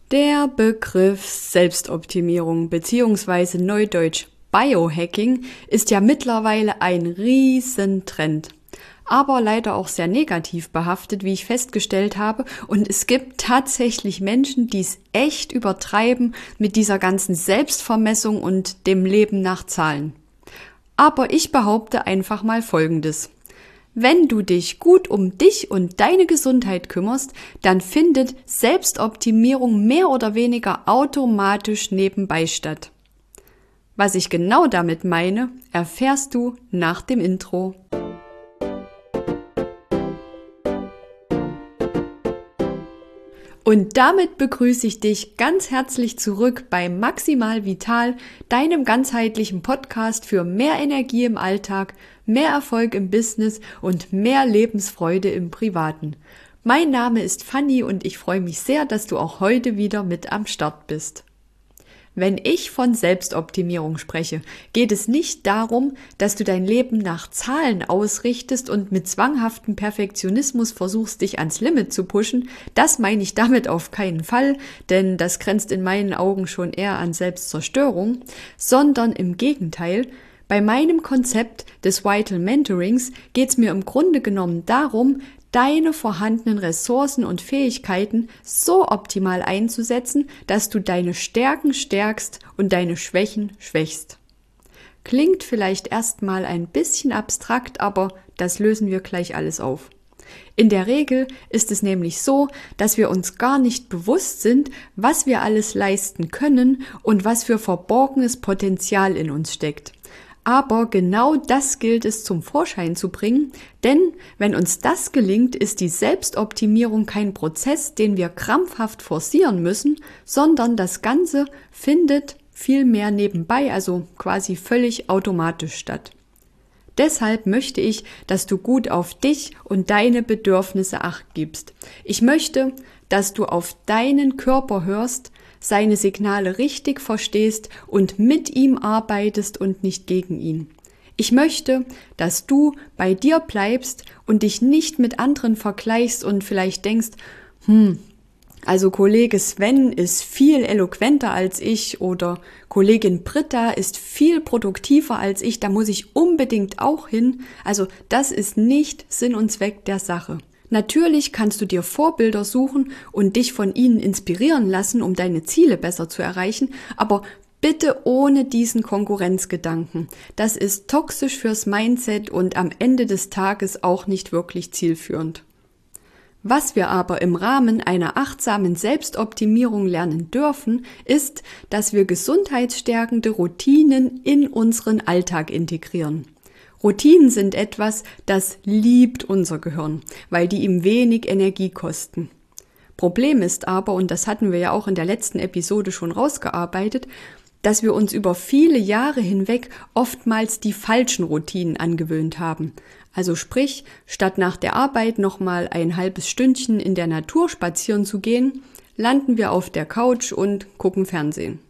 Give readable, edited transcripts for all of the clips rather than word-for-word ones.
Der Begriff Selbstoptimierung bzw. Neudeutsch Biohacking ist ja mittlerweile ein Riesentrend, aber leider auch sehr negativ behaftet, wie ich festgestellt habe. Und es gibt tatsächlich Menschen, die es echt übertreiben mit dieser ganzen Selbstvermessung und dem Leben nach Zahlen. Aber ich behaupte einfach mal Folgendes. Wenn du dich gut um dich und deine Gesundheit kümmerst, dann findet Selbstoptimierung mehr oder weniger automatisch nebenbei statt. Was ich genau damit meine, erfährst du nach dem Intro. Und damit begrüße ich dich ganz herzlich zurück bei Maximal Vital, deinem ganzheitlichen Podcast für mehr Energie im Alltag, mehr Erfolg im Business und mehr Lebensfreude im Privaten. Mein Name ist Fanny und ich freue mich sehr, dass du auch heute wieder mit am Start bist. Wenn ich von Selbstoptimierung spreche, geht es nicht darum, dass du dein Leben nach Zahlen ausrichtest und mit zwanghaftem Perfektionismus versuchst, dich ans Limit zu pushen. Das meine ich damit auf keinen Fall, denn das grenzt in meinen Augen schon eher an Selbstzerstörung, sondern im Gegenteil. Bei meinem Konzept des Vital Mentorings geht es mir im Grunde genommen darum, deine vorhandenen Ressourcen und Fähigkeiten so optimal einzusetzen, dass du deine Stärken stärkst und deine Schwächen schwächst. Klingt vielleicht erstmal ein bisschen abstrakt, aber das lösen wir gleich alles auf. In der Regel ist es nämlich so, dass wir uns gar nicht bewusst sind, was wir alles leisten können und was für verborgenes Potenzial in uns steckt. Aber genau das gilt es zum Vorschein zu bringen, denn wenn uns das gelingt, ist die Selbstoptimierung kein Prozess, den wir krampfhaft forcieren müssen, sondern das Ganze findet viel mehr nebenbei, also quasi völlig automatisch statt. Deshalb möchte ich, dass du gut auf dich und deine Bedürfnisse Acht gibst. Ich möchte, dass du auf deinen Körper hörst, seine Signale richtig verstehst und mit ihm arbeitest und nicht gegen ihn. Ich möchte, dass du bei dir bleibst und dich nicht mit anderen vergleichst und vielleicht denkst, also Kollege Sven ist viel eloquenter als ich oder Kollegin Britta ist viel produktiver als ich, da muss ich unbedingt auch hin. Also das ist nicht Sinn und Zweck der Sache. Natürlich kannst du dir Vorbilder suchen und dich von ihnen inspirieren lassen, um deine Ziele besser zu erreichen, aber bitte ohne diesen Konkurrenzgedanken. Das ist toxisch fürs Mindset und am Ende des Tages auch nicht wirklich zielführend. Was wir aber im Rahmen einer achtsamen Selbstoptimierung lernen dürfen, ist, dass wir gesundheitsstärkende Routinen in unseren Alltag integrieren. Routinen sind etwas, das liebt unser Gehirn, weil die ihm wenig Energie kosten. Problem ist aber, und das hatten wir ja auch in der letzten Episode schon rausgearbeitet, dass wir uns über viele Jahre hinweg oftmals die falschen Routinen angewöhnt haben. Also sprich, statt nach der Arbeit nochmal ein halbes Stündchen in der Natur spazieren zu gehen, landen wir auf der Couch und gucken Fernsehen.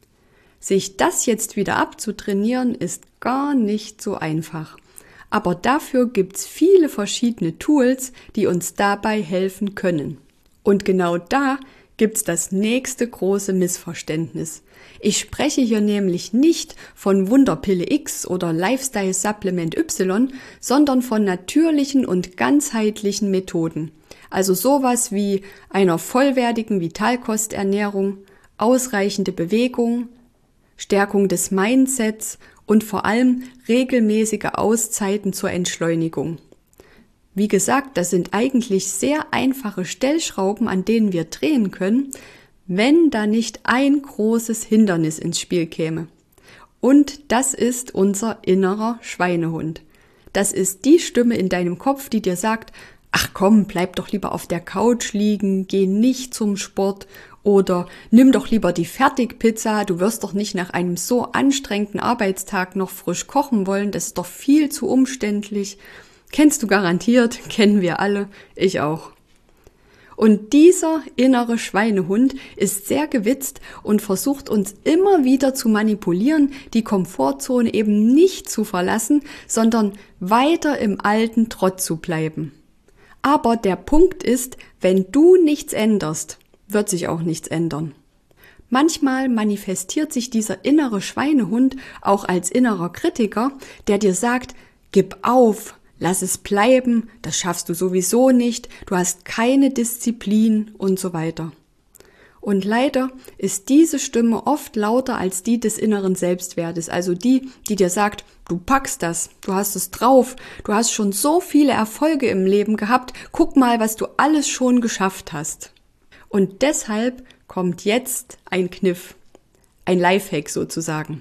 Sich das jetzt wieder abzutrainieren, ist gar nicht so einfach. Aber dafür gibt's viele verschiedene Tools, die uns dabei helfen können. Und genau da gibt's das nächste große Missverständnis. Ich spreche hier nämlich nicht von Wunderpille X oder Lifestyle Supplement Y, sondern von natürlichen und ganzheitlichen Methoden. Also sowas wie einer vollwertigen Vitalkosternährung, ausreichende Bewegung, Stärkung des Mindsets und vor allem regelmäßige Auszeiten zur Entschleunigung. Wie gesagt, das sind eigentlich sehr einfache Stellschrauben, an denen wir drehen können, wenn da nicht ein großes Hindernis ins Spiel käme. Und das ist unser innerer Schweinehund. Das ist die Stimme in deinem Kopf, die dir sagt, ach komm, bleib doch lieber auf der Couch liegen, geh nicht zum Sport oder nimm doch lieber die Fertigpizza, du wirst doch nicht nach einem so anstrengenden Arbeitstag noch frisch kochen wollen, das ist doch viel zu umständlich. Kennst du garantiert, kennen wir alle, ich auch. Und dieser innere Schweinehund ist sehr gewitzt und versucht uns immer wieder zu manipulieren, die Komfortzone eben nicht zu verlassen, sondern weiter im alten Trott zu bleiben. Aber der Punkt ist, wenn du nichts änderst, wird sich auch nichts ändern. Manchmal manifestiert sich dieser innere Schweinehund auch als innerer Kritiker, der dir sagt, gib auf, lass es bleiben, das schaffst du sowieso nicht, du hast keine Disziplin und so weiter. Und leider ist diese Stimme oft lauter als die des inneren Selbstwertes, also die dir sagt, du packst das, du hast es drauf, du hast schon so viele Erfolge im Leben gehabt, guck mal, was du alles schon geschafft hast. Und deshalb kommt jetzt ein Kniff, ein Lifehack sozusagen.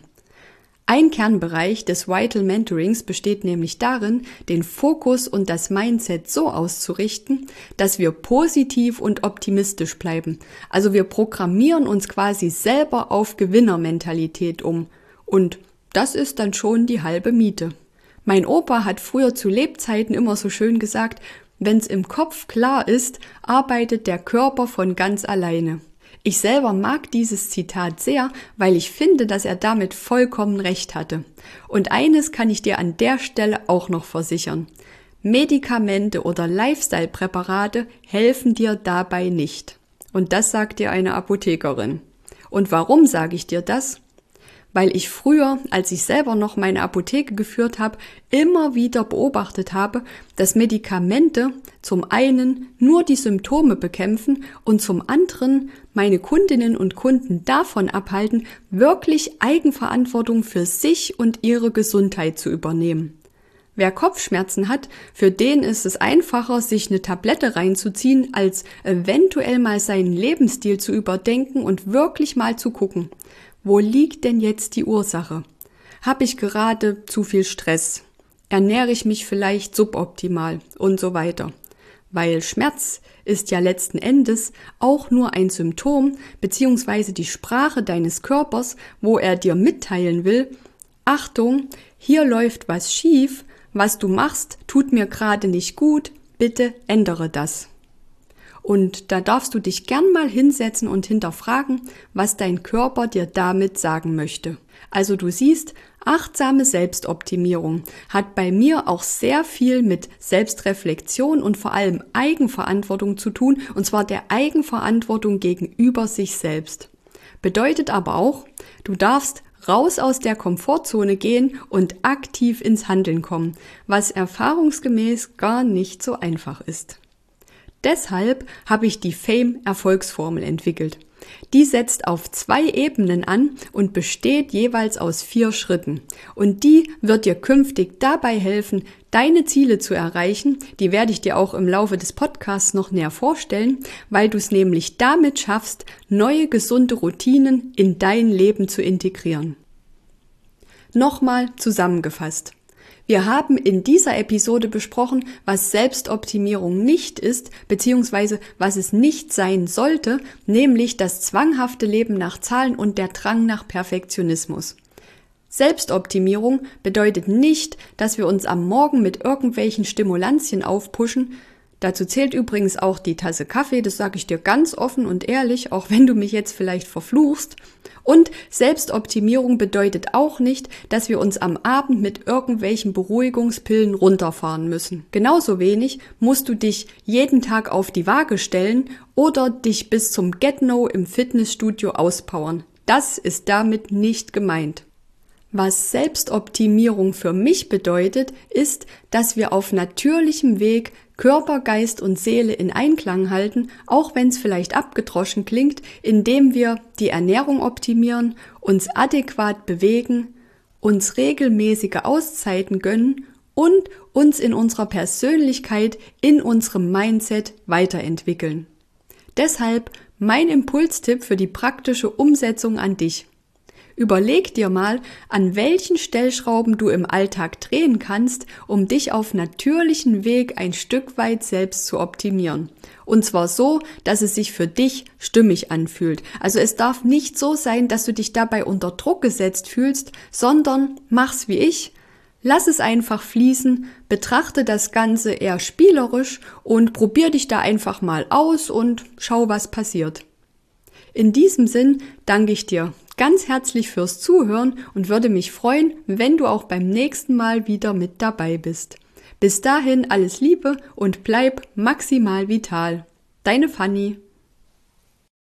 Ein Kernbereich des Vital Mentorings besteht nämlich darin, den Fokus und das Mindset so auszurichten, dass wir positiv und optimistisch bleiben. Also wir programmieren uns quasi selber auf Gewinnermentalität um. Und das ist dann schon die halbe Miete. Mein Opa hat früher zu Lebzeiten immer so schön gesagt, wenn's im Kopf klar ist, arbeitet der Körper von ganz alleine. Ich selber mag dieses Zitat sehr, weil ich finde, dass er damit vollkommen recht hatte. Und eines kann ich dir an der Stelle auch noch versichern. Medikamente oder Lifestyle-Präparate helfen dir dabei nicht. Und das sagt dir eine Apothekerin. Und warum sage ich dir das? Weil ich früher, als ich selber noch meine Apotheke geführt habe, immer wieder beobachtet habe, dass Medikamente zum einen nur die Symptome bekämpfen und zum anderen meine Kundinnen und Kunden davon abhalten, wirklich Eigenverantwortung für sich und ihre Gesundheit zu übernehmen. Wer Kopfschmerzen hat, für den ist es einfacher, sich eine Tablette reinzuziehen, als eventuell mal seinen Lebensstil zu überdenken und wirklich mal zu gucken. Wo liegt denn jetzt die Ursache? Habe ich gerade zu viel Stress? Ernähre ich mich vielleicht suboptimal und so weiter? Weil Schmerz ist ja letzten Endes auch nur ein Symptom bzw. die Sprache deines Körpers, wo er dir mitteilen will, Achtung, hier läuft was schief, was du machst, tut mir gerade nicht gut, bitte ändere das. Und da darfst du dich gern mal hinsetzen und hinterfragen, was dein Körper dir damit sagen möchte. Also du siehst, achtsame Selbstoptimierung hat bei mir auch sehr viel mit Selbstreflexion und vor allem Eigenverantwortung zu tun, und zwar der Eigenverantwortung gegenüber sich selbst. Bedeutet aber auch, du darfst raus aus der Komfortzone gehen und aktiv ins Handeln kommen, was erfahrungsgemäß gar nicht so einfach ist. Deshalb habe ich die FAME-Erfolgsformel entwickelt. Die setzt auf 2 Ebenen an und besteht jeweils aus 4 Schritten. Und die wird dir künftig dabei helfen, deine Ziele zu erreichen. Die werde ich dir auch im Laufe des Podcasts noch näher vorstellen, weil du es nämlich damit schaffst, neue gesunde Routinen in dein Leben zu integrieren. Nochmal zusammengefasst. Wir haben in dieser Episode besprochen, was Selbstoptimierung nicht ist, beziehungsweise was es nicht sein sollte, nämlich das zwanghafte Leben nach Zahlen und der Drang nach Perfektionismus. Selbstoptimierung bedeutet nicht, dass wir uns am Morgen mit irgendwelchen Stimulantien aufpushen. Dazu zählt übrigens auch die Tasse Kaffee, das sage ich dir ganz offen und ehrlich, auch wenn du mich jetzt vielleicht verfluchst. Und Selbstoptimierung bedeutet auch nicht, dass wir uns am Abend mit irgendwelchen Beruhigungspillen runterfahren müssen. Genauso wenig musst du dich jeden Tag auf die Waage stellen oder dich bis zum Get-No im Fitnessstudio auspowern. Das ist damit nicht gemeint. Was Selbstoptimierung für mich bedeutet, ist, dass wir auf natürlichem Weg Körper, Geist und Seele in Einklang halten, auch wenn es vielleicht abgedroschen klingt, indem wir die Ernährung optimieren, uns adäquat bewegen, uns regelmäßige Auszeiten gönnen und uns in unserer Persönlichkeit, in unserem Mindset weiterentwickeln. Deshalb mein Impulstipp für die praktische Umsetzung an dich. Überleg dir mal, an welchen Stellschrauben du im Alltag drehen kannst, um dich auf natürlichem Weg ein Stück weit selbst zu optimieren. Und zwar so, dass es sich für dich stimmig anfühlt. Also es darf nicht so sein, dass du dich dabei unter Druck gesetzt fühlst, sondern mach's wie ich. Lass es einfach fließen, betrachte das Ganze eher spielerisch und probier dich da einfach mal aus und schau, was passiert. In diesem Sinn danke ich dir ganz herzlich fürs Zuhören und würde mich freuen, wenn du auch beim nächsten Mal wieder mit dabei bist. Bis dahin alles Liebe und bleib maximal vital. Deine Fanny.